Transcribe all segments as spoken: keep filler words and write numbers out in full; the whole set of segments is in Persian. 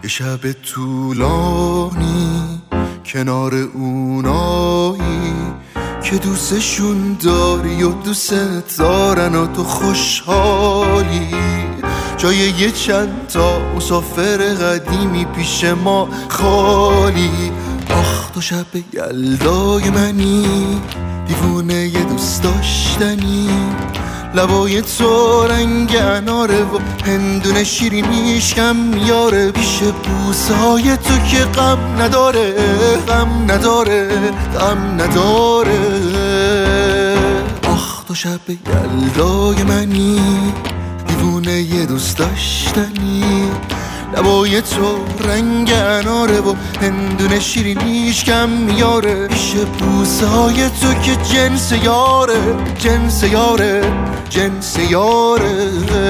یه شب طولانی کنار اونایی که دوستشون داری و دوست دارن و تو خوشحالی، جای یه چند تا مسافر قدیمی پیش ما خالی. آخ تو شب یلدای منی، دیوونه یه دوست داشتنی، لبای تو رنگ اناره و هندونه شیرینیش کم میاره، پیش بوسهای تو که غم نداره، غم نداره، غم نداره. آخ تو شب یلدای منی، دیوونه یه دوست داشتنی، لبای تو رنگ اناره و هندونه شیرینیش کم میاره، پیش بوسهای تو که جنس یاره، جنس یاره، جنس یاره.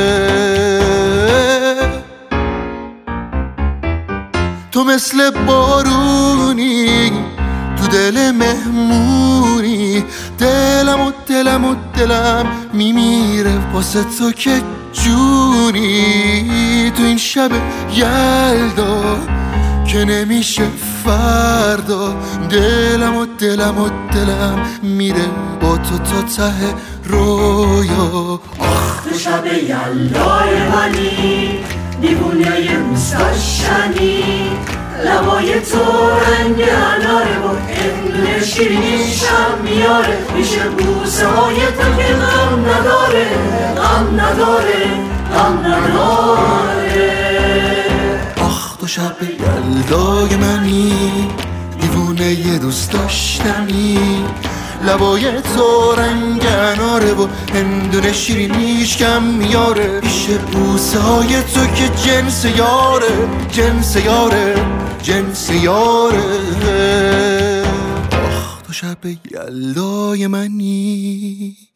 تو مثل بارونی تو دل مهمونی، دلم و دلم و دلم میمیره واسه تو که جونی. تو این شب یلدا که نمیشه فردا، دلم و دلم و دلم میره با تو تا ته رویا. آخ تو شب یلدای منی، دیوونه یه دوست داشتنی، لبای تو رنگ اناره و هندونه شیرینیشم میاره، پیش بوسه های تو که غم نداره، غم نداره، غم نداره. آخ تو شب یلدای منی، دیوونه یه دوست داشتنی، لبای تو رنگ اناره و هندونه شیرینیش کم میاره، پیش بوسه های تو که جنس یاره، جنس یاره، جنس یاره. آخ تو شب یلدای منی.